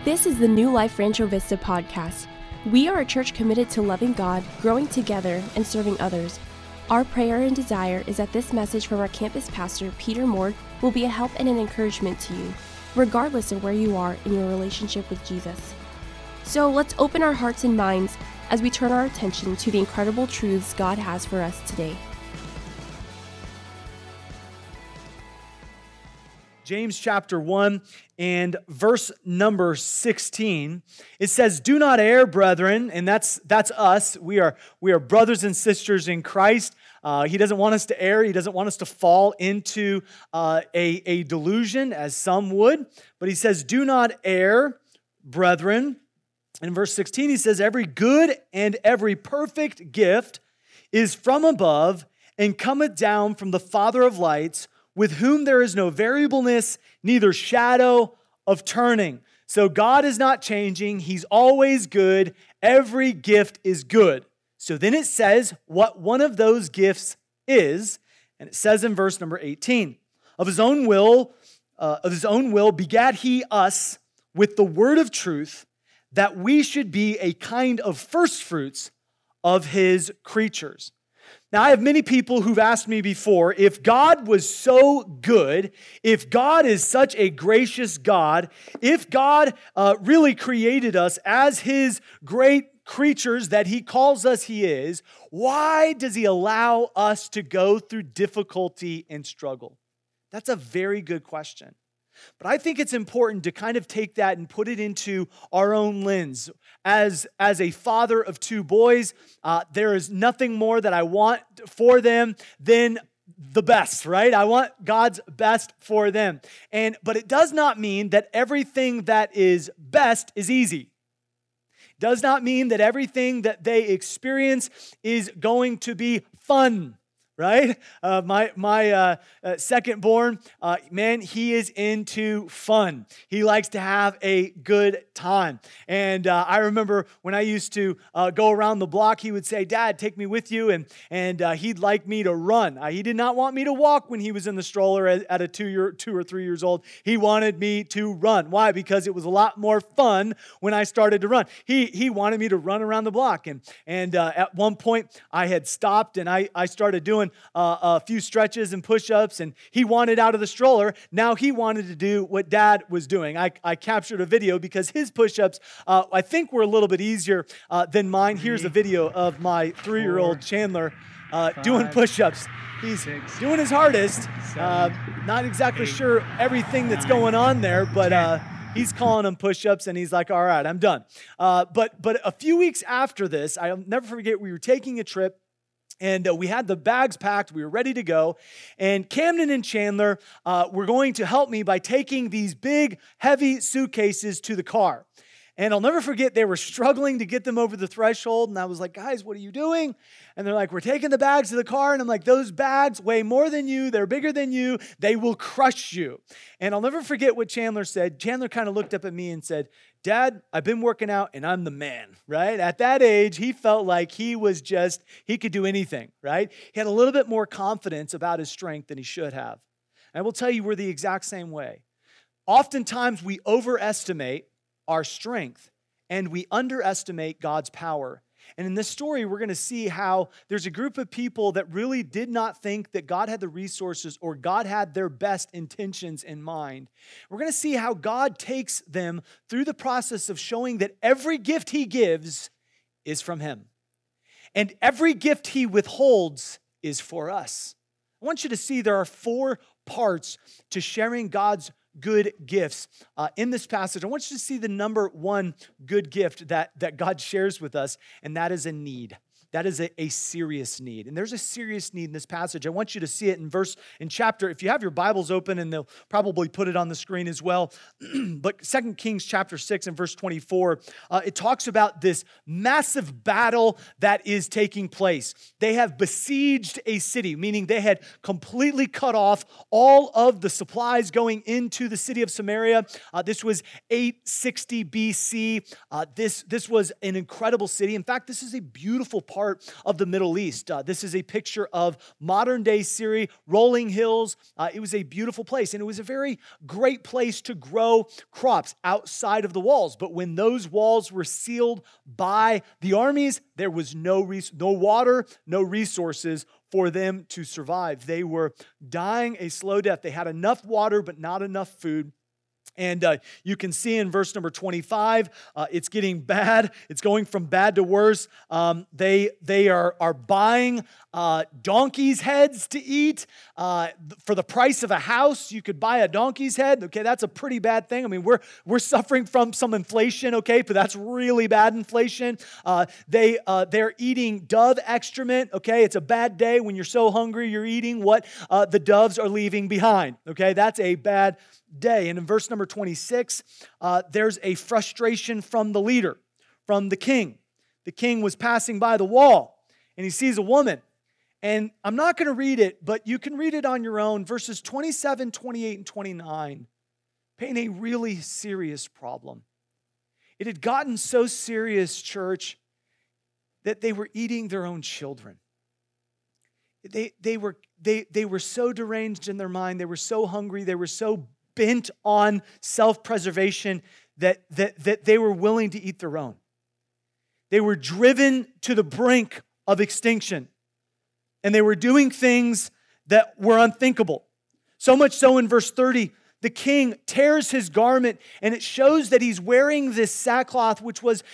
This is the New Life Rancho Vista podcast. We are a church committed to loving God, growing together, and serving others. Our prayer and desire is that this message from our campus pastor, Peter Moore, will be a help and an encouragement to you, regardless of where you are in your relationship with Jesus. So let's open our hearts and minds as we turn our attention to the incredible truths God has for us today. James chapter 1 and verse number 16, it says, "Do not err, brethren," and that's us. We are brothers and sisters in Christ. He doesn't want us to err. He doesn't want us to fall into a delusion, as some would. But he says, "Do not err, brethren." In verse 16, he says, "Every good and every perfect gift is from above and cometh down from the Father of lights, with whom there is no variableness, neither shadow of turning." So God is not changing. He's always good. Every gift is good. So then it says what one of those gifts is, and it says in verse number 18, Of his own will begat he us with the word of truth, that we should be a kind of firstfruits of his creatures." Now, I have many people who've asked me before, if God was so good, if God is such a gracious God, if God really created us as his great creatures that he calls us he is, why does he allow us to go through difficulty and struggle? That's a very good question. But I think it's important to kind of take that and put it into our own lens. As a father of two boys, there is nothing more that I want for them than the best, right? I want God's best for them. But it does not mean that everything that is best is easy. It does not mean that everything that they experience is going to be fun. Right? My second born, man, he is into fun. He likes to have a good time. And I remember when I used to go around the block, he would say, "Dad, take me with you." And he'd like me to run. He did not want me to walk when he was in the stroller at a 2 or 3 years old. He wanted me to run. Why? Because it was a lot more fun when I started to run. He wanted me to run around the block. And at one point, I had stopped and I started doing a few stretches and push-ups, and he wanted out of the stroller. Now he wanted to do what Dad was doing. I captured a video because his push-ups, I think, were a little bit easier than mine. Here's a video of my 3-year-old Chandler doing push-ups. He's doing his hardest. Not exactly sure everything that's going on there, but he's calling them push-ups, and he's like, "All right, I'm done." But a few weeks after this, I'll never forget, we were taking a trip. And we had the bags packed. We were ready to go. And Camden and Chandler were going to help me by taking these big, heavy suitcases to the car. And I'll never forget, they were struggling to get them over the threshold. And I was like, "Guys, what are you doing?" And they're like, "We're taking the bags to the car." And I'm like, "Those bags weigh more than you. They're bigger than you. They will crush you." And I'll never forget what Chandler said. Chandler kind of looked up at me and said, "Dad, I've been working out and I'm the man," right? At that age, he felt like he could do anything, right? He had a little bit more confidence about his strength than he should have. And I will tell you, we're the exact same way. Oftentimes, we overestimate our strength and we underestimate God's power. And in this story, we're going to see how there's a group of people that really did not think that God had the resources or God had their best intentions in mind. We're going to see how God takes them through the process of showing that every gift he gives is from him. And every gift he withholds is for us. I want you to see there are 4 parts to sharing God's good gifts in this passage. I want you to see the number 1 good gift that God shares with us, and that is a need. That is a serious need. And there's a serious need in this passage. I want you to see it in chapter, if you have your Bibles open, and they'll probably put it on the screen as well. But 2 Kings chapter 6 and verse 24, it talks about this massive battle that is taking place. They have besieged a city, meaning they had completely cut off all of the supplies going into the city of Samaria. This was 860 BC. This was an incredible city. In fact, this is a beautiful part part of the Middle East. This is a picture of modern-day Syria, rolling hills. It was a beautiful place, and it was a very great place to grow crops outside of the walls. But when those walls were sealed by the armies, there was no water, no resources for them to survive. They were dying a slow death. They had enough water, but not enough food. And you can see in verse number 25, it's getting bad. It's going from bad to worse. They are buying donkeys' heads to eat. For the price of a house, you could buy a donkey's head. Okay, that's a pretty bad thing. I mean, we're suffering from some inflation, okay, but that's really bad inflation. They're eating dove excrement, okay? It's a bad day when you're so hungry, you're eating what the doves are leaving behind, okay? That's a bad day. And in verse number 26, there's a frustration from the leader, from the king. The king was passing by the wall, and he sees a woman. And I'm not going to read it, but you can read it on your own. Verses 27, 28, and 29 paint a really serious problem. It had gotten so serious, church, that they were eating their own children. They were so deranged in their mind. They were so hungry. They were so bent on self-preservation that they were willing to eat their own. They were driven to the brink of extinction. And they were doing things that were unthinkable. So much so in verse 30, the king tears his garment, and it shows that he's wearing this sackcloth, which was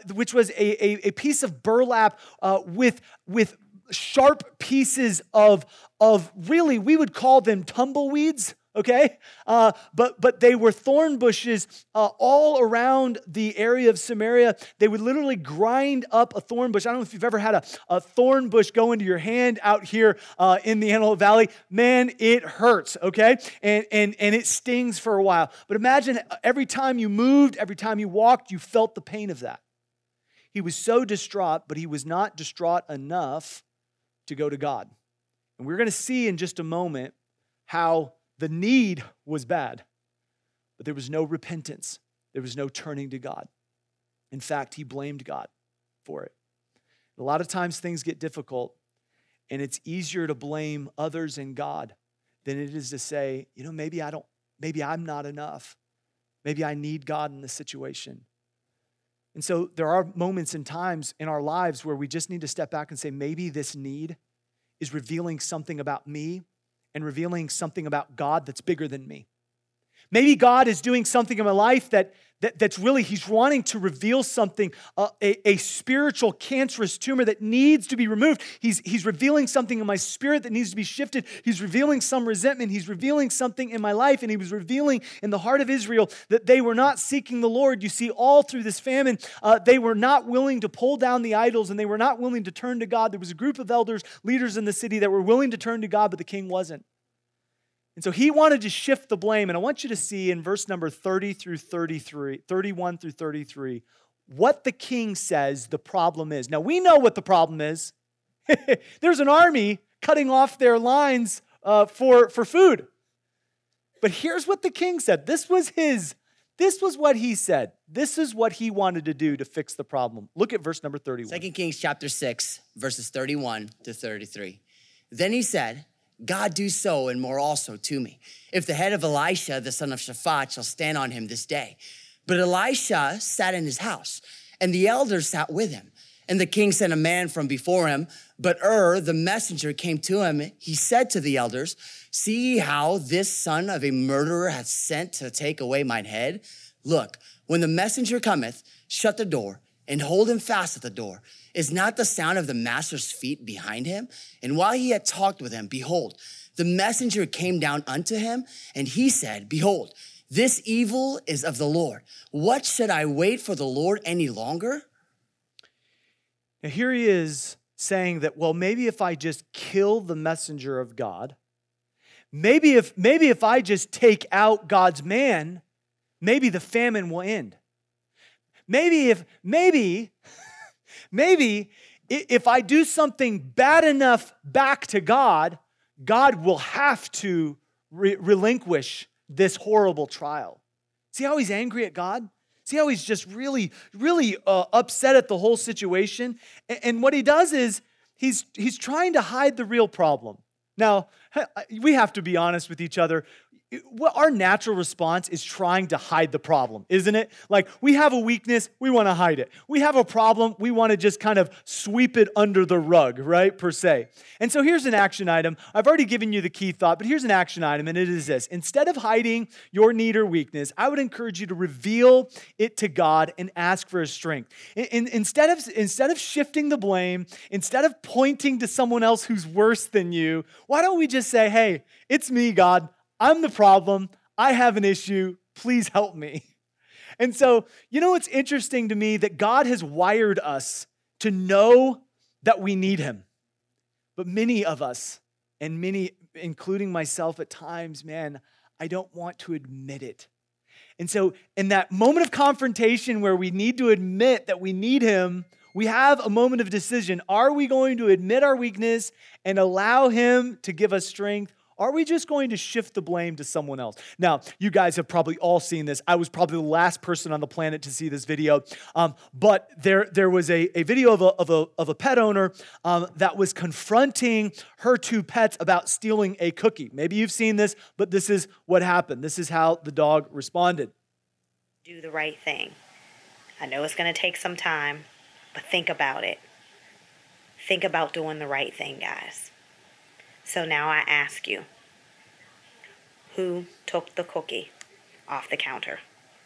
a piece of burlap with sharp pieces of really, we would call them tumbleweeds. Okay, but they were thorn bushes all around the area of Samaria. They would literally grind up a thorn bush. I don't know if you've ever had a thorn bush go into your hand out here in the Antelope Valley. Man, it hurts, okay? And it stings for a while. But imagine every time you moved, every time you walked, you felt the pain of that. He was so distraught, but he was not distraught enough to go to God. And we're going to see in just a moment how the need was bad, but there was no repentance. There was no turning to God. In fact, he blamed God for it. A lot of times things get difficult, and it's easier to blame others and God than it is to say, maybe I'm not enough. Maybe I need God in this situation. And so there are moments and times in our lives where we just need to step back and say, maybe this need is revealing something about me and revealing something about God that's bigger than me. Maybe God is doing something in my life that's really, he's wanting to reveal something, a spiritual cancerous tumor that needs to be removed. He's revealing something in my spirit that needs to be shifted. He's revealing some resentment. He's revealing something in my life, and he was revealing in the heart of Israel that they were not seeking the Lord. You see, all through this famine, they were not willing to pull down the idols, and they were not willing to turn to God. There was a group of elders, leaders in the city that were willing to turn to God, but the king wasn't. And so he wanted to shift the blame. And I want you to see in verse number 31 through 33, what the king says the problem is. Now, we know what the problem is. There's an army cutting off their lines for food. But here's what the king said. This was what he said. This is what he wanted to do to fix the problem. Look at verse number 31. 2 Kings chapter 6, verses 31 to 33. Then he said, God do so and more also to me, if the head of Elisha, the son of Shaphat, shall stand on him this day. But Elisha sat in his house, and the elders sat with him. And the king sent a man from before him, but the messenger, came to him. He said to the elders, see how this son of a murderer hath sent to take away mine head? Look, when the messenger cometh, shut the door, and hold him fast at the door. Is not the sound of the master's feet behind him? And while he had talked with him, behold, the messenger came down unto him, and he said, behold, this evil is of the Lord. What should I wait for the Lord any longer? Now here he is saying that, well, maybe if I just kill the messenger of God, maybe if I just take out God's man, maybe the famine will end. Maybe if I do something bad enough back to God, God will have to relinquish this horrible trial. See how he's angry at God? See how he's just really, really upset at the whole situation? And what he does is he's trying to hide the real problem. Now, we have to be honest with each other. Our natural response is trying to hide the problem, isn't it? Like, we have a weakness, we want to hide it. We have a problem, we want to just kind of sweep it under the rug, right, per se. And so here's an action item. I've already given you the key thought, but here's an action item, and it is this. Instead of hiding your need or weakness, I would encourage you to reveal it to God and ask for His strength. Instead of shifting the blame, instead of pointing to someone else who's worse than you, why don't we just say, hey, it's me, God. I'm the problem. I have an issue. Please help me. And so, you know what's interesting to me? That God has wired us to know that we need Him. But many of us, and many, including myself at times, man, I don't want to admit it. And so in that moment of confrontation where we need to admit that we need Him, we have a moment of decision. Are we going to admit our weakness and allow Him to give us strength? Are we just going to shift the blame to someone else? Now, you guys have probably all seen this. I was probably the last person on the planet to see this video. But there was a video of a pet owner that was confronting her two pets about stealing a cookie. Maybe you've seen this, but this is what happened. This is how the dog responded. Do the right thing. I know it's going to take some time, but think about it. Think about doing the right thing, guys. So now I ask you, who took the cookie off the counter?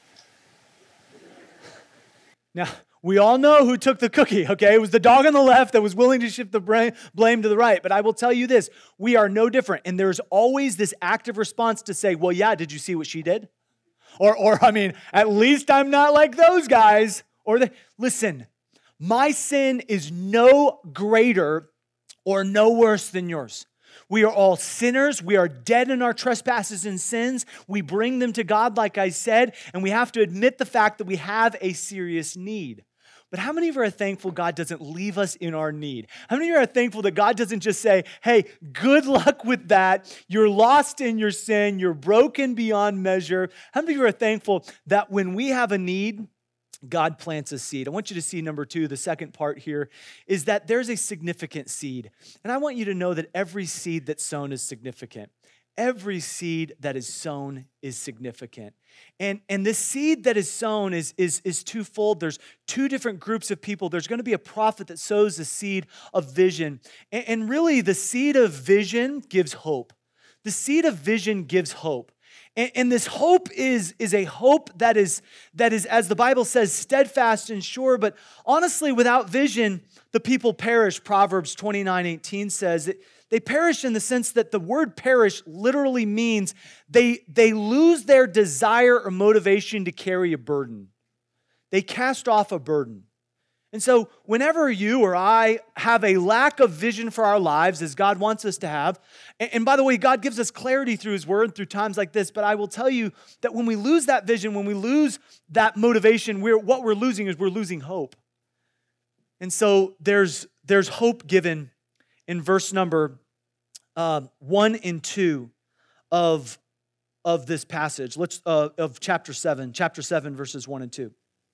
Now, we all know who took the cookie, okay? It was the dog on the left that was willing to shift the blame to the right. But I will tell you this, we are no different. And there's always this active response to say, well, yeah, did you see what she did? Or I mean, at least I'm not like those guys. Listen, my sin is no greater or no worse than yours. We are all sinners. We are dead in our trespasses and sins. We bring them to God, like I said, and we have to admit the fact that we have a serious need. But how many of you are thankful God doesn't leave us in our need? How many of you are thankful that God doesn't just say, hey, good luck with that. You're lost in your sin. You're broken beyond measure. How many of you are thankful that when we have a need, God plants a seed? I want you to see number 2, the second part here, is that there's a significant seed. And I want you to know that every seed that's sown is significant. Every seed that is sown is significant. And this seed that is sown is twofold. There's two different groups of people. There's going to be a prophet that sows the seed of vision. And really, the seed of vision gives hope. The seed of vision gives hope. And this hope is a hope that is, as the Bible says, steadfast and sure. But honestly, without vision, the people perish. Proverbs 29:18 says they perish in the sense that the word perish literally means they lose their desire or motivation to carry a burden. They cast off a burden. And so whenever you or I have a lack of vision for our lives, as God wants us to have, and by the way, God gives us clarity through His Word through times like this, but I will tell you that when we lose that vision, when we lose that motivation, what we're losing is we're losing hope. And so there's hope given in verse number 1 and 2 of this passage. Of chapter 7, verses 1 and 2.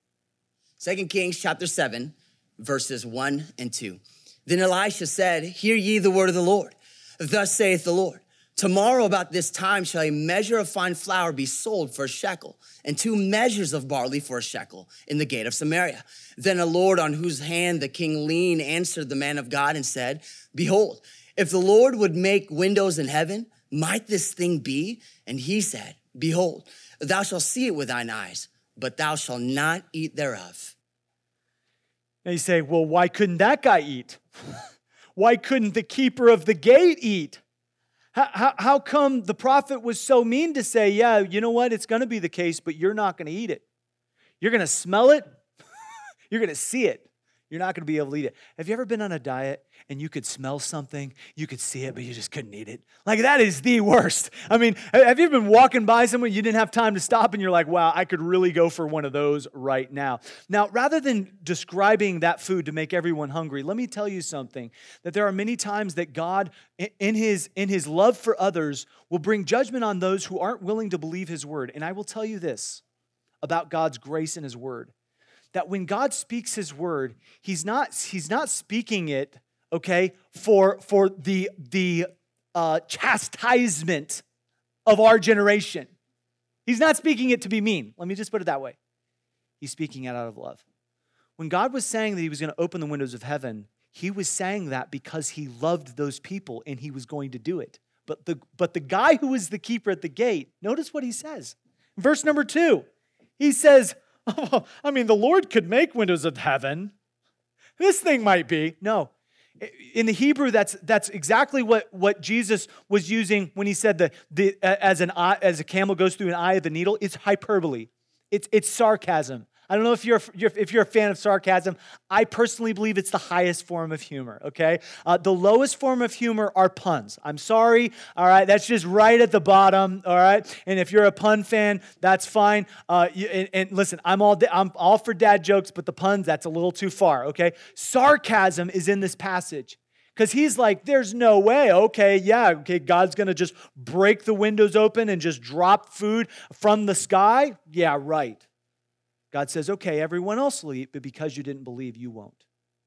2 Kings chapter 7, verses 1 and 2. Then Elisha said, hear ye the word of the Lord. Thus saith the Lord, tomorrow about this time shall a measure of fine flour be sold for a shekel, and 2 measures of barley for a shekel in the gate of Samaria. Then a Lord on whose hand the king leaned answered the man of God and said, behold, if the Lord would make windows in heaven, might this thing be? And he said, behold, thou shalt see it with thine eyes, but thou shalt not eat thereof. Now you say, well, why couldn't that guy eat? Why couldn't the keeper of the gate eat? How come the prophet was so mean to say, yeah, you know what? It's going to be the case, but you're not going to eat it. You're going to smell it. You're going to see it. You're not going to be able to eat it. Have you ever been on a diet and you could smell something, you could see it, but you just couldn't eat it? Like, that is the worst. I mean, have you been walking by someone, you didn't have time to stop, and you're like, wow, I could really go for one of those right now. Now, rather than describing that food to make everyone hungry, let me tell you something, that there are many times that God, in his love for others, will bring judgment on those who aren't willing to believe His word. And I will tell you this, about God's grace and his word. That when God speaks his word, he's not speaking it, okay, for the chastisement of our generation. He's not speaking it to be mean. Let me just put it that way. He's speaking it out of love. When God was saying that he was going to open the windows of heaven, he was saying that because he loved those people and he was going to do it. But the guy who was the keeper at the gate, notice what he says. Verse number 2, he says, oh, I mean, the Lord could make windows of heaven. This thing might be. No. In the Hebrew, that's exactly what Jesus was using when he said as a camel goes through an eye of the needle. It's hyperbole. It's sarcasm. I don't know if you're a fan of sarcasm. I personally believe it's the highest form of humor, okay? The lowest form of humor are puns. I'm sorry, all right? That's just right at the bottom, all right? And if you're a pun fan, that's fine. And listen, I'm all for dad jokes, but the puns, that's a little too far, okay? Sarcasm is in this passage. Because he's like, there's no way, okay, God's going to just break the windows open and just drop food from the sky? Yeah, right. God says, okay, everyone else will eat, but because you didn't believe, you won't.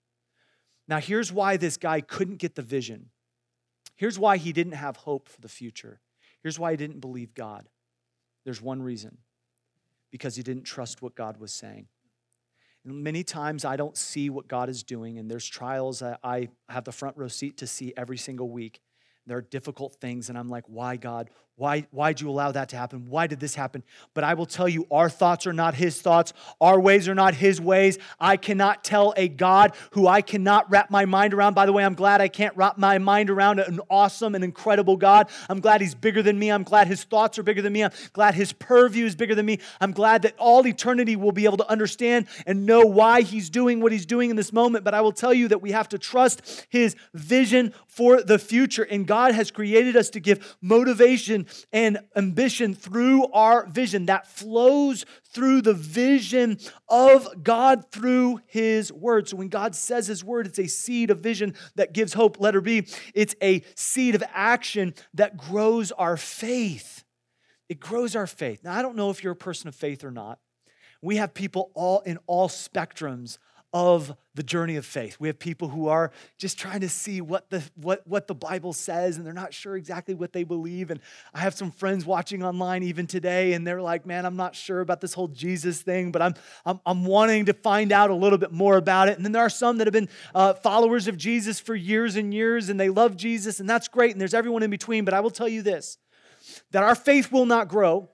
Now, here's why this guy couldn't get the vision. Here's why he didn't have hope for the future. Here's why he didn't believe God. There's one reason. Because he didn't trust what God was saying. And many times I don't see what God is doing, and there's trials that I have the front row seat to see every single week. There are difficult things, and I'm like, why, God? Why'd you allow that to happen? Why did this happen? But I will tell you, our thoughts are not his thoughts. Our ways are not his ways. I cannot tell a God who I cannot wrap my mind around. By the way, I'm glad I can't wrap my mind around an awesome and incredible God. I'm glad he's bigger than me. I'm glad his thoughts are bigger than me. I'm glad his purview is bigger than me. I'm glad that all eternity will be able to understand and know why he's doing what he's doing in this moment. But I will tell you that we have to trust his vision for the future. And God has created us to give motivation and ambition through our vision that flows through the vision of God through his word. So when God says his word, it's a seed of vision that gives hope. Letter B, it's a seed of action that grows our faith. It grows our faith. Now, I don't know if you're a person of faith or not. We have people in all spectrums of the journey of faith. We have people who are just trying to see what the Bible says, and they're not sure exactly what they believe. And I have some friends watching online even today, and they're like, man, I'm not sure about this whole Jesus thing, but I'm wanting to find out a little bit more about it. And then there are some that have been followers of Jesus for years and years, and they love Jesus, and that's great, and there's everyone in between. But I will tell you this, that our faith will not grow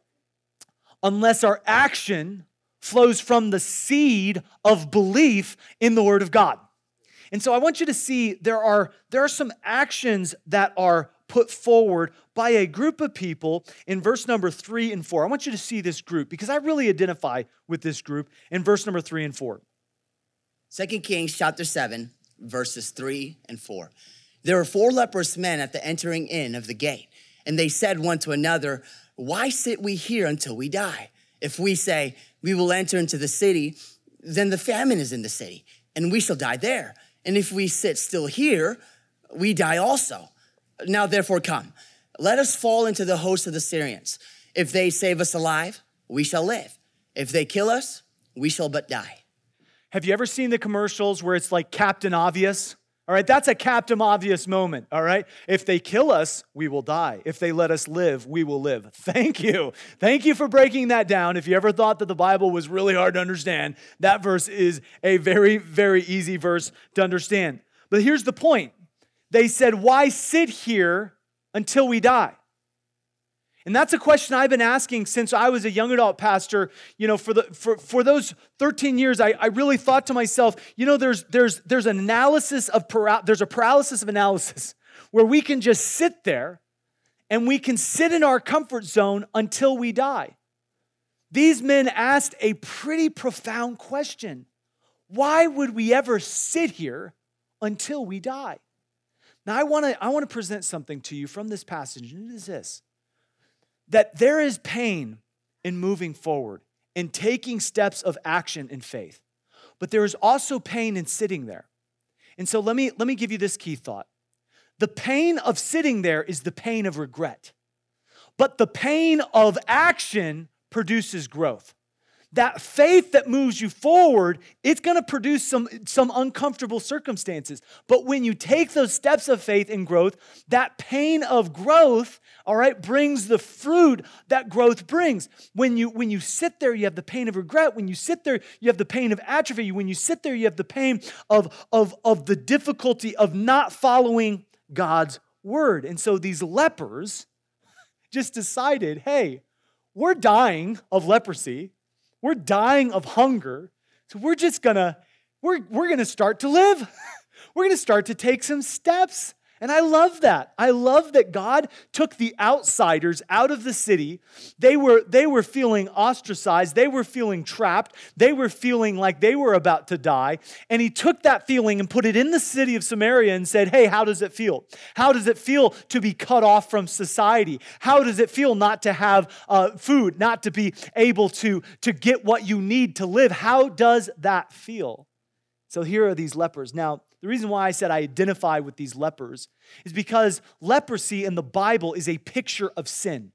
unless our action flows from the seed of belief in the Word of God. And so I want you to see there are some actions that are put forward by a group of people in verse number 3 and 4. I want you to see this group because I really identify with this group in verse number 3 and 4. 2 Kings chapter 7, verses 3 and 4. There were 4 leprous men at the entering in of the gate, and they said one to another, why sit we here until we die? If we say, we will enter into the city, then the famine is in the city, and we shall die there. And if we sit still here, we die also. Now therefore come, let us fall into the host of the Syrians. If they save us alive, we shall live. If they kill us, we shall but die. Have you ever seen the commercials where it's like Captain Obvious? All right, that's a Captain Obvious moment, all right? If they kill us, we will die. If they let us live, we will live. Thank you. Thank you for breaking that down. If you ever thought that the Bible was really hard to understand, that verse is a very, very easy verse to understand. But here's the point. They said, why sit here until we die? And that's a question I've been asking since I was a young adult pastor. You know, for those 13 years, I really thought to myself, you know, there's an analysis of there's a paralysis of analysis where we can just sit there and we can sit in our comfort zone until we die. These men asked a pretty profound question. Why would we ever sit here until we die? Now, I want to present something to you from this passage, and it is this. That there is pain in moving forward and taking steps of action in faith. But there is also pain in sitting there. And so let me give you this key thought. The pain of sitting there is the pain of regret. But the pain of action produces growth. that faith that moves you forward, it's going to produce some uncomfortable circumstances. But when you take those steps of faith and growth, that pain of growth, all right, brings the fruit that growth brings. When you sit there, you have the pain of regret. When you sit there, you have the pain of atrophy. When you sit there, you have the pain of the difficulty of not following God's word. And so these lepers just decided, hey, we're dying of leprosy. We're dying of hunger. So we're gonna start to live. We're gonna start to take some steps. And I love that. I love that God took the outsiders out of the city. They were feeling ostracized. They were feeling trapped. They were feeling like they were about to die. And he took that feeling and put it in the city of Samaria and said, hey, how does it feel? How does it feel to be cut off from society? How does it feel not to have food, not to be able to get what you need to live? How does that feel? So here are these lepers. Now, the reason why I said I identify with these lepers is because leprosy in the Bible is a picture of sin.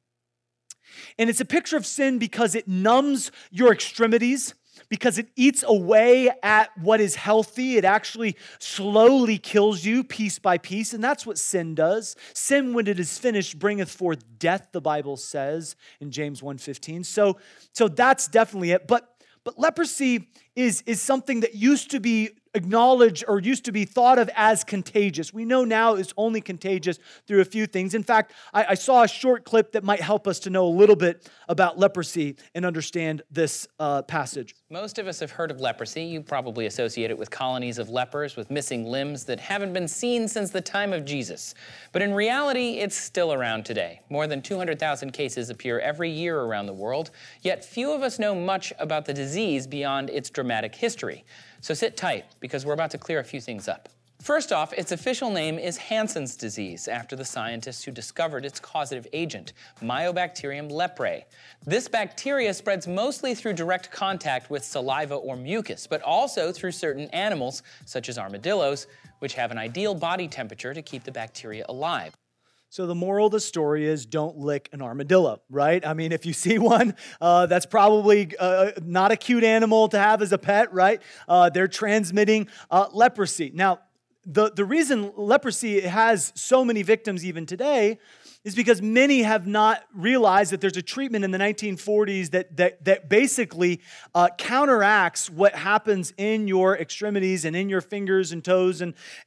And it's a picture of sin because it numbs your extremities, because it eats away at what is healthy. It actually slowly kills you piece by piece, and that's what sin does. Sin, when it is finished, bringeth forth death, the Bible says in James 1:15. So that's definitely it. But leprosy is something that used to be acknowledged or used to be thought of as contagious. We know now it's only contagious through a few things. In fact, I saw a short clip that might help us to know a little bit about leprosy and understand this passage. Most of us have heard of leprosy. You probably associate it with colonies of lepers with missing limbs that haven't been seen since the time of Jesus. But in reality, it's still around today. More than 200,000 cases appear every year around the world, yet few of us know much about the disease beyond its dramatic history. So sit tight, because we're about to clear a few things up. First off, its official name is Hansen's disease, after the scientists who discovered its causative agent, Mycobacterium leprae. This bacteria spreads mostly through direct contact with saliva or mucus, but also through certain animals, such as armadillos, which have an ideal body temperature to keep the bacteria alive. So the moral of the story is don't lick an armadillo, right? I mean, if you see one, that's probably not a cute animal to have as a pet, right? They're transmitting leprosy. Now, the reason leprosy has so many victims even today is because many have not realized that there's a treatment in the 1940s that basically counteracts what happens in your extremities and in your fingers and toes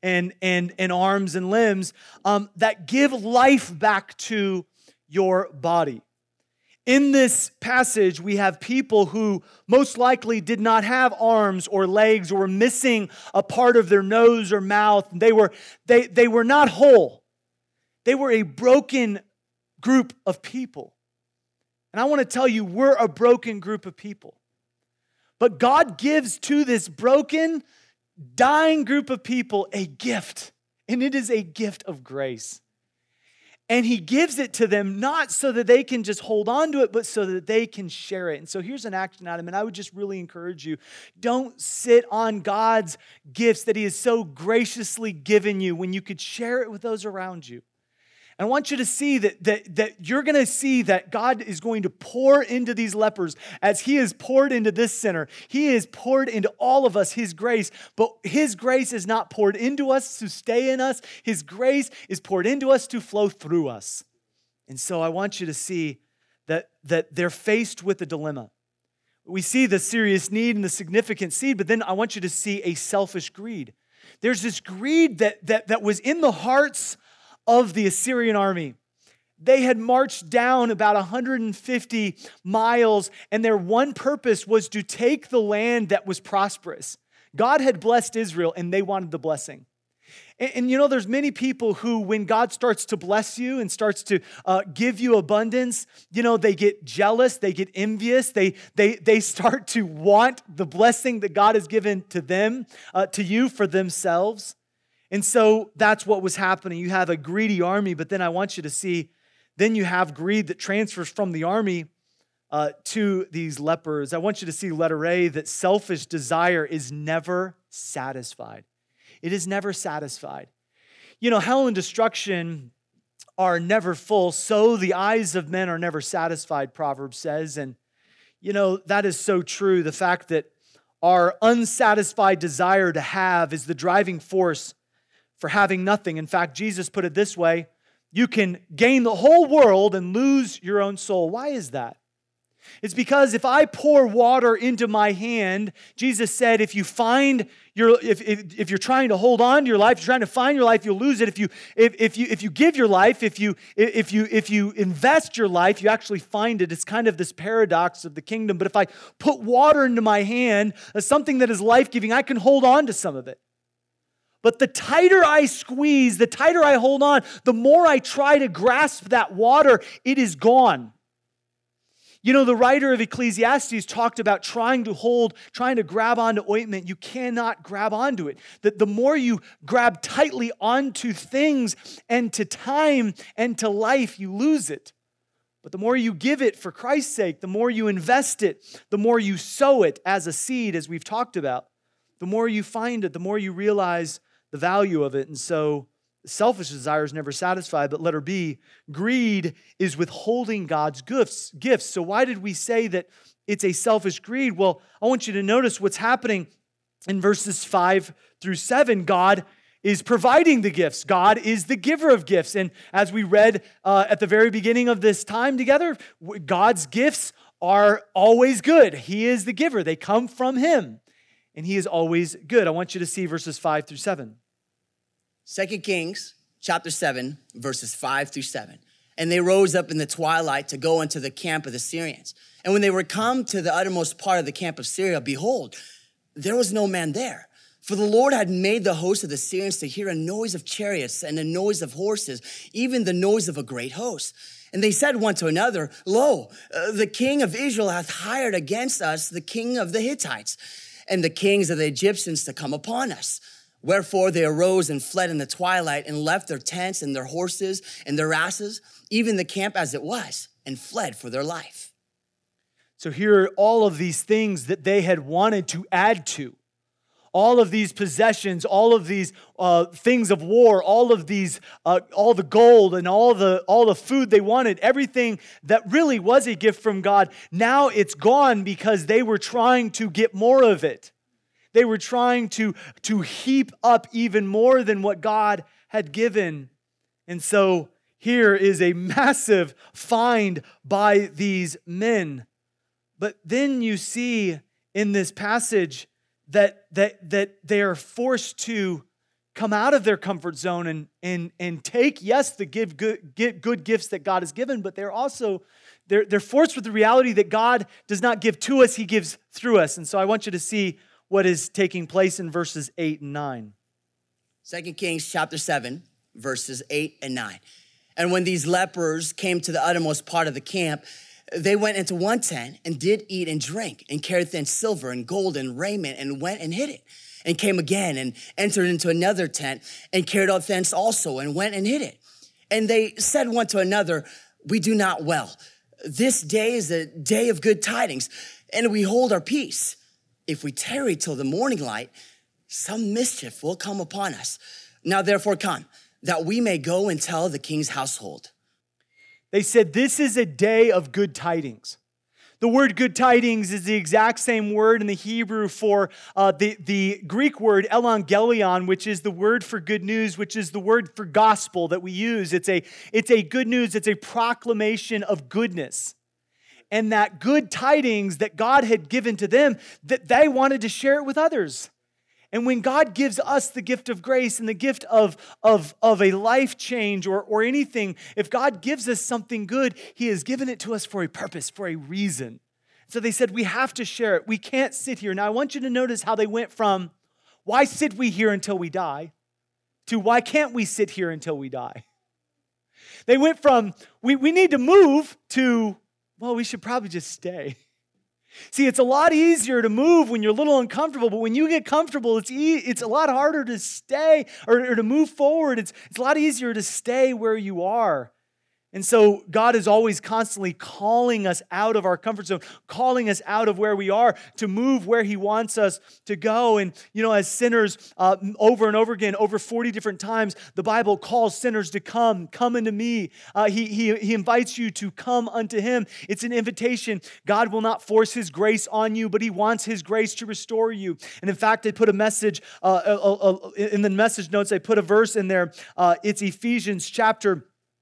and arms and limbs that give life back to your body. In this passage, we have people who most likely did not have arms or legs or were missing a part of their nose or mouth. They were not whole. They were a broken group of people. And I want to tell you, we're a broken group of people. But God gives to this broken, dying group of people a gift. And it is a gift of grace. And he gives it to them not so that they can just hold on to it, but so that they can share it. And so here's an action item, and I would just really encourage you, don't sit on God's gifts that he has so graciously given you when you could share it with those around you. And I want you to see that you're going to see that God is going to pour into these lepers as he has poured into this sinner. He has poured into all of us his grace, but his grace is not poured into us to stay in us. His grace is poured into us to flow through us. And so I want you to see that they're faced with a dilemma. We see the serious need and the significant seed, but then I want you to see a selfish greed. There's this greed that was in the hearts of the Assyrian army. They had marched down about 150 miles, and their one purpose was to take the land that was prosperous. God had blessed Israel, and they wanted the blessing. And you know, there's many people who, when God starts to bless you and starts to give you abundance, you know, they get jealous, they get envious, they start to want the blessing that God has given to them, to you for themselves. And so that's what was happening. You have a greedy army, but then I want you to see, then you have greed that transfers from the army to these lepers. I want you to see, letter A, that selfish desire is never satisfied. It is never satisfied. You know, hell and destruction are never full, so the eyes of men are never satisfied, Proverbs says. And, You know, that is so true. The fact that our unsatisfied desire to have is the driving force for having nothing. In fact, Jesus put it this way: you can gain the whole world and lose your own soul. Why is that? It's because if I pour water into my hand, Jesus said, if you're trying to hold on to your life, you're trying to find your life, you'll lose it. If you give your life, if you invest your life, you actually find it. It's kind of this paradox of the kingdom. But if I put water into my hand, something that is life-giving, I can hold on to some of it. But the tighter I squeeze, the tighter I hold on, the more I try to grasp that water, it is gone. You know, the writer of Ecclesiastes talked about trying to grab onto ointment. You cannot grab onto it. The more you grab tightly onto things and to time and to life, you lose it. But the more you give it for Christ's sake, the more you invest it, the more you sow it as a seed, as we've talked about, the more you find it, the more you realize the value of it. And so selfish desire is never satisfied, but letter B, greed is withholding God's gifts. So why did we say that it's a selfish greed? Well, I want you to notice what's happening in verses 5 through 7. God is providing the gifts. God is the giver of gifts. And as we read at the very beginning of this time together, God's gifts are always good. He is the giver. They come from Him, and He is always good. I want you to see verses 5 through 7. 2 Kings chapter 7, verses 5 through 7. And they rose up in the twilight to go into the camp of the Syrians. And when they were come to the uttermost part of the camp of Syria, behold, there was no man there. For the Lord had made the host of the Syrians to hear a noise of chariots and a noise of horses, even the noise of a great host. And they said one to another, Lo, the king of Israel hath hired against us the king of the Hittites and the kings of the Egyptians to come upon us. Wherefore they arose and fled in the twilight and left their tents and their horses and their asses, even the camp as it was, and fled for their life. So here are all of these things that they had wanted to add to. All of these possessions, all of these things of war, all of these, all the gold and all the food they wanted, everything that really was a gift from God, now it's gone because they were trying to get more of it. They were trying to heap up even more than what God had given. And so here is a massive find by these men. But then you see in this passage that they are forced to come out of their comfort zone and take, yes, the good gifts that God has given, but they're also they're forced with the reality that God does not give to us, He gives through us. And so I want you to see what is taking place in verses 8 and 9. 2 Kings chapter 7, verses 8 and 9. And when these lepers came to the uttermost part of the camp, they went into one tent and did eat and drink and carried thence silver and gold and raiment and went and hid it. And came again and entered into another tent and carried out thence also and went and hid it. And they said one to another, We do not well. This day is a day of good tidings, and we hold our peace. If we tarry till the morning light, some mischief will come upon us. Now therefore come, that we may go and tell the king's household. They said, this is a day of good tidings. The word good tidings is the exact same word in the Hebrew for the Greek word evangelion, which is the word for good news, which is the word for gospel that we use. It's a good news. It's a proclamation of goodness. And that good tidings that God had given to them, that they wanted to share it with others. And when God gives us the gift of grace and the gift of a life change or anything, if God gives us something good, He has given it to us for a purpose, for a reason. So they said, we have to share it. We can't sit here. Now, I want you to notice how they went from, why sit we here until we die, to why can't we sit here until we die? They went from, we need to move, to, well, we should probably just stay. See, it's a lot easier to move when you're a little uncomfortable, but when you get comfortable, it's a lot harder to stay or to move forward. It's a lot easier to stay where you are. And so God is always constantly calling us out of our comfort zone, calling us out of where we are to move where He wants us to go. And, as sinners, over and over again, over 40 different times, the Bible calls sinners to come unto me. He invites you to come unto Him. It's an invitation. God will not force His grace on you, but He wants His grace to restore you. And in fact, I put a message, in the message notes, I put a verse in there. It's Ephesians chapter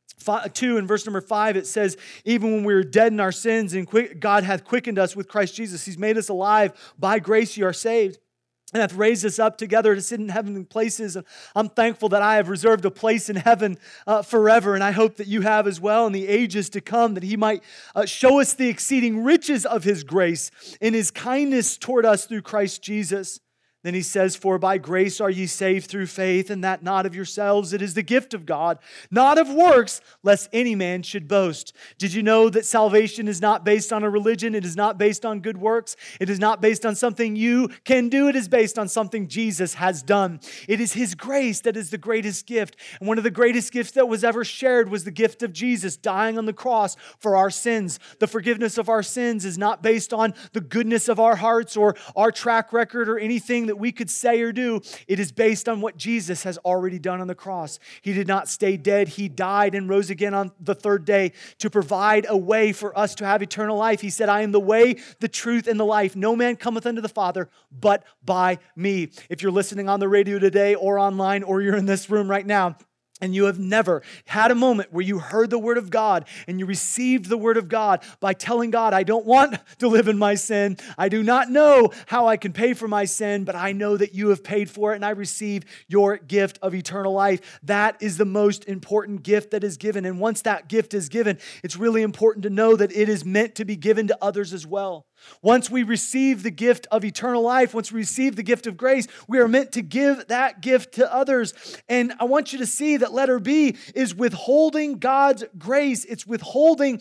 2 and verse number 5, it says, even when we were dead in our sins, and God hath quickened us with Christ Jesus. He's made us alive. By grace you are saved, and hath raised us up together to sit in heavenly places. And I'm thankful that I have reserved a place in heaven forever, and I hope that you have as well in the ages to come, that He might show us the exceeding riches of His grace in His kindness toward us through Christ Jesus. Then he says, for by grace are ye saved through faith, and that not of yourselves, it is the gift of God, not of works, lest any man should boast. Did you know that salvation is not based on a religion? It is not based on good works. It is not based on something you can do. It is based on something Jesus has done. It is His grace that is the greatest gift. And one of the greatest gifts that was ever shared was the gift of Jesus dying on the cross for our sins. The forgiveness of our sins is not based on the goodness of our hearts or our track record or anything that we could say or do. It is based on what Jesus has already done on the cross. He did not stay dead. He died and rose again on the third day to provide a way for us to have eternal life. He said, I am the way, the truth, and the life. No man cometh unto the Father but by me. If you're listening on the radio today or online, or you're in this room right now, and you have never had a moment where you heard the word of God and you received the word of God by telling God, I don't want to live in my sin. I do not know how I can pay for my sin, but I know that you have paid for it and I receive your gift of eternal life. That is the most important gift that is given. And once that gift is given, it's really important to know that it is meant to be given to others as well. Once we receive the gift of eternal life, once we receive the gift of grace, we are meant to give that gift to others. And I want you to see that letter B is withholding God's grace. It's withholding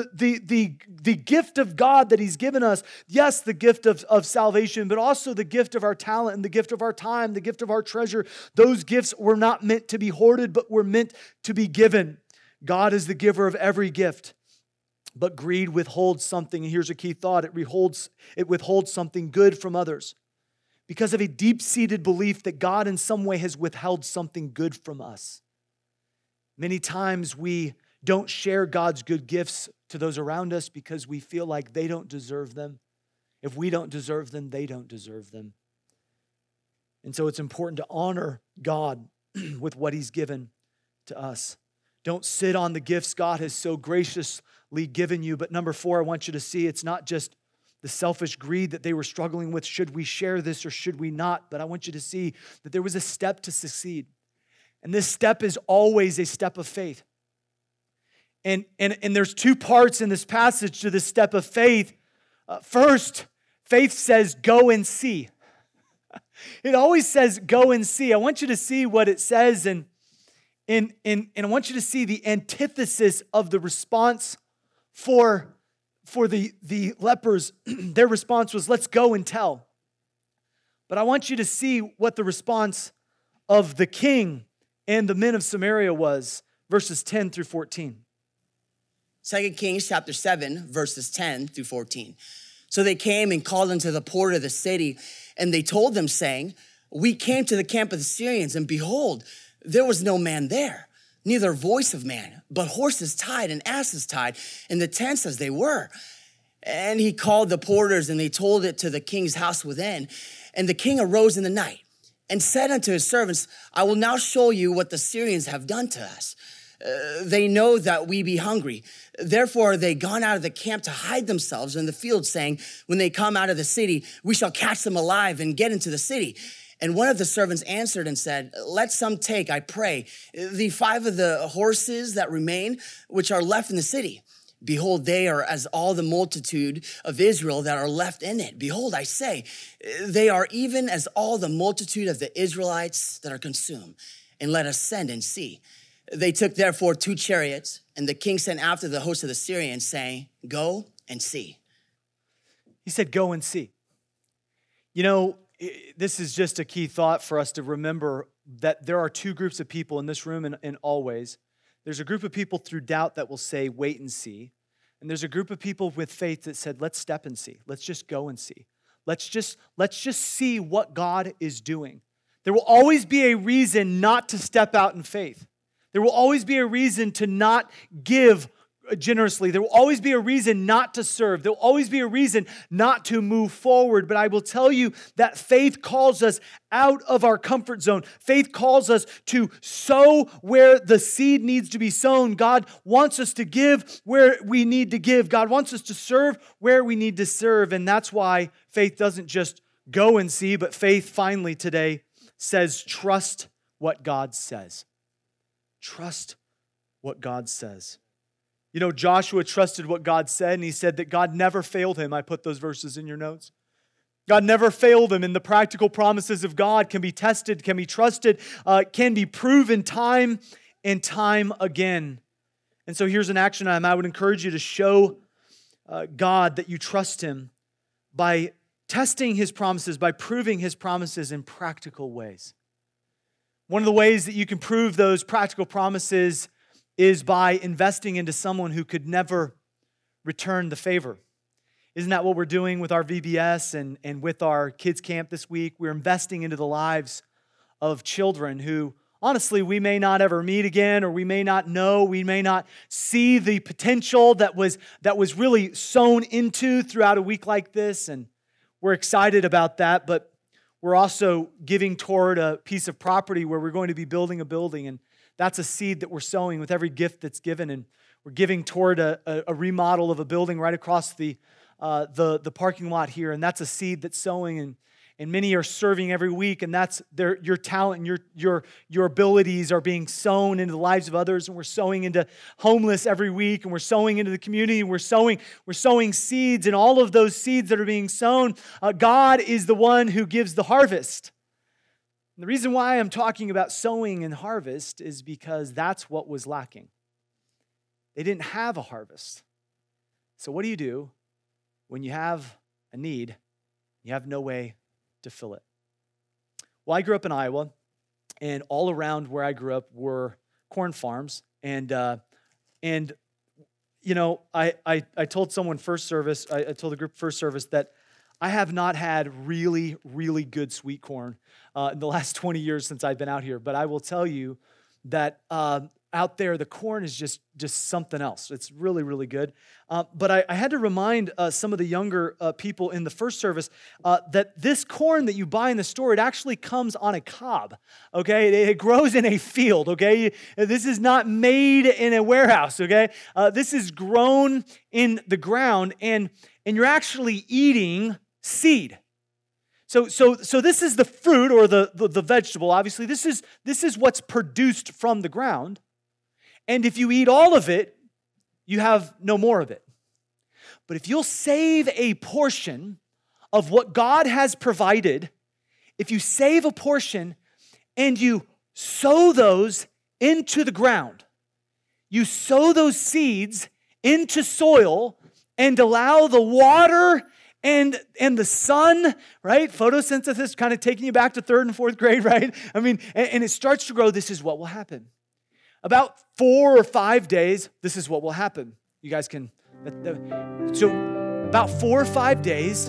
the gift of God that He's given us. Yes, the gift of salvation, but also the gift of our talent and the gift of our time, the gift of our treasure. Those gifts were not meant to be hoarded, but were meant to be given. God is the giver of every gift. But greed withholds something, and here's a key thought. It withholds something good from others because of a deep-seated belief that God in some way has withheld something good from us. Many times we don't share God's good gifts to those around us because we feel like they don't deserve them. If we don't deserve them, they don't deserve them. And so it's important to honor God with what He's given to us. Don't sit on the gifts God has so graciously given you. But number 4, I want you to see it's not just the selfish greed that they were struggling with. Should we share this or should we not? But I want you to see that there was a step to succeed. And this step is always a step of faith. And there's 2 parts in this passage to this step of faith. First, faith says, go and see. It always says, go and see. I want you to see what it says, and I want you to see the antithesis of the response for the lepers. Their response was, let's go and tell. But I want you to see what the response of the king and the men of Samaria was, verses 10 through 14. 2 Kings chapter 7, verses 10 through 14. So they came and called unto the port of the city, and they told them, saying, we came to the camp of the Syrians, and behold, there was no man there, neither voice of man, but horses tied and asses tied in the tents as they were. And he called the porters, and they told it to the king's house within. And the king arose in the night and said unto his servants, I will now show you what the Syrians have done to us. They know that we be hungry. Therefore are they gone out of the camp to hide themselves in the field, saying, when they come out of the city, we shall catch them alive and get into the city. And one of the servants answered and said, let some take, I pray, the 5 of the horses that remain, which are left in the city. Behold, they are as all the multitude of Israel that are left in it. Behold, I say, they are even as all the multitude of the Israelites that are consumed. And let us send and see. They took therefore 2 chariots, and the king sent after the host of the Syrians, saying, go and see. He said, go and see. You know, this is just a key thought for us to remember that there are 2 groups of people in this room and always. There's a group of people through doubt that will say, wait and see. And there's a group of people with faith that said, let's step and see. Let's just go and see. Let's just see what God is doing. There will always be a reason not to step out in faith. There will always be a reason to not give generously. There will always be a reason not to serve. There will always be a reason not to move forward. But I will tell you that faith calls us out of our comfort zone. Faith calls us to sow where the seed needs to be sown. God wants us to give where we need to give. God wants us to serve where we need to serve. And that's why faith doesn't just go and see, but faith finally today says, trust what God says. Trust what God says. You know, Joshua trusted what God said, and he said that God never failed him. I put those verses in your notes. God never failed him, and the practical promises of God can be tested, can be trusted, can be proven time and time again. And so here's an action item. I would encourage you to show God that you trust him by testing his promises, by proving his promises in practical ways. One of the ways that you can prove those practical promises is by investing into someone who could never return the favor. Isn't that what we're doing with our VBS and with our kids camp this week? We're investing into the lives of children who, honestly, we may not ever meet again, or we may not know, we may not see the potential that was really sown into throughout a week like this, and we're excited about that, but we're also giving toward a piece of property where we're going to be building a building, and that's a seed that we're sowing with every gift that's given, and we're giving toward a remodel of a building right across the parking lot here, and that's a seed that's sowing, and many are serving every week, and that's your talent and your abilities are being sown into the lives of others, and we're sowing into homeless every week, and we're sowing into the community, and we're sowing seeds, and all of those seeds that are being sown, God is the one who gives the harvest. And the reason why I'm talking about sowing and harvest is because that's what was lacking. They didn't have a harvest. So what do you do when you have a need, you have no way to fill it? Well, I grew up in Iowa, and all around where I grew up were corn farms. And you know, I told someone first service, I told the group first service that I have not had really, really good sweet corn in the last 20 years since I've been out here. But I will tell you that out there, the corn is just something else. It's really, really good. But I had to remind some of the younger people in the first service that this corn that you buy in the store, it actually comes on a cob, okay? It grows in a field, okay? This is not made in a warehouse, okay? This is grown in the ground, and you're actually eating seed. So this is the fruit or the vegetable. Obviously, this is what's produced from the ground. And if you eat all of it, you have no more of it. But if you'll save a portion of what God has provided, if you save a portion and you sow those into the ground, you sow those seeds into soil and allow the water and the sun, right? Photosynthesis, kind of taking you back to 3rd and 4th grade, right? I mean, and it starts to grow. This is what will happen. About 4 or 5 days, this is what will happen. You guys can, so about 4 or 5 days,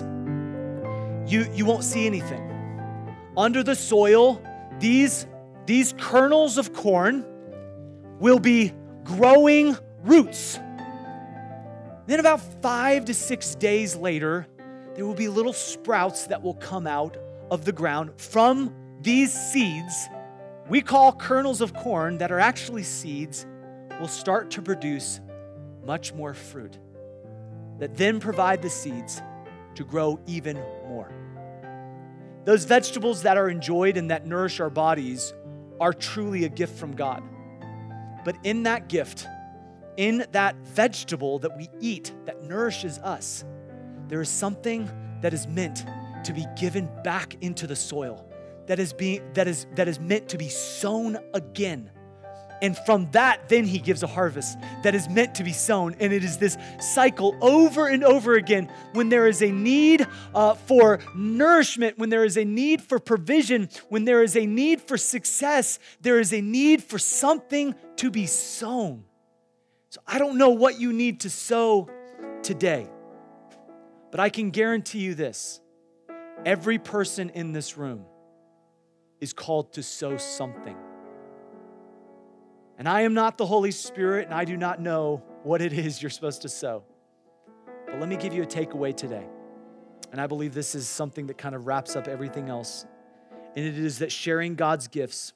you won't see anything. Under the soil, these kernels of corn will be growing roots. Then about 5 to 6 days later, there will be little sprouts that will come out of the ground from these seeds we call kernels of corn that are actually seeds will start to produce much more fruit that then provide the seeds to grow even more. Those vegetables that are enjoyed and that nourish our bodies are truly a gift from God. But in that gift, in that vegetable that we eat that nourishes us, there is something that is meant to be given back into the soil, that is meant to be sown again, And from that, then he gives a harvest that is meant to be sown. And it is this cycle over and over again. When there is a need for nourishment, when there is a need for provision, when there is a need for success, there is a need for something to be sown. So I don't know what you need to sow today, but I can guarantee you this. Every person in this room is called to sow something. And I am not the Holy Spirit, and I do not know what it is you're supposed to sow. But let me give you a takeaway today. And I believe this is something that kind of wraps up everything else. And it is that sharing God's gifts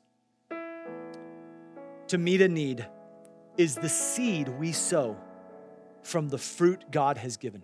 to meet a need is the seed we sow from the fruit God has given.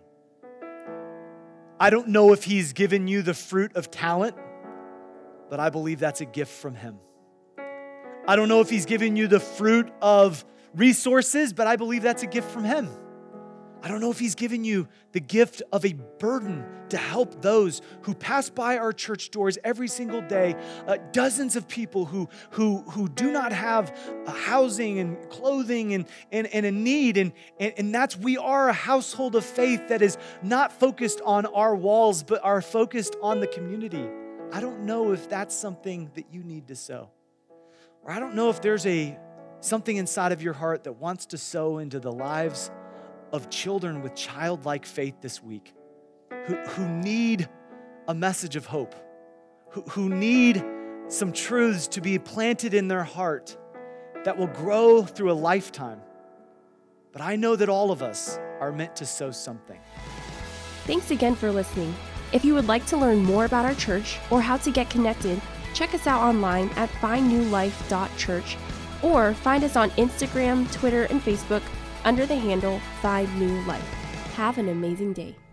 I don't know if he's given you the fruit of talent, but I believe that's a gift from him. I don't know if he's given you the fruit of resources, but I believe that's a gift from him. I don't know if he's given you the gift of a burden to help those who pass by our church doors every single day, dozens of people who do not have housing and clothing and a need. And that's, we are a household of faith that is not focused on our walls, but are focused on the community. I don't know if that's something that you need to sow. Or I don't know if there's something inside of your heart that wants to sow into the lives of children with childlike faith this week, who need a message of hope, who need some truths to be planted in their heart that will grow through a lifetime. But I know that all of us are meant to sow something. Thanks again for listening. If you would like to learn more about our church or how to get connected, check us out online at findnewlife.church or find us on Instagram, Twitter, and Facebook under the handle Find New Life. Have an amazing day.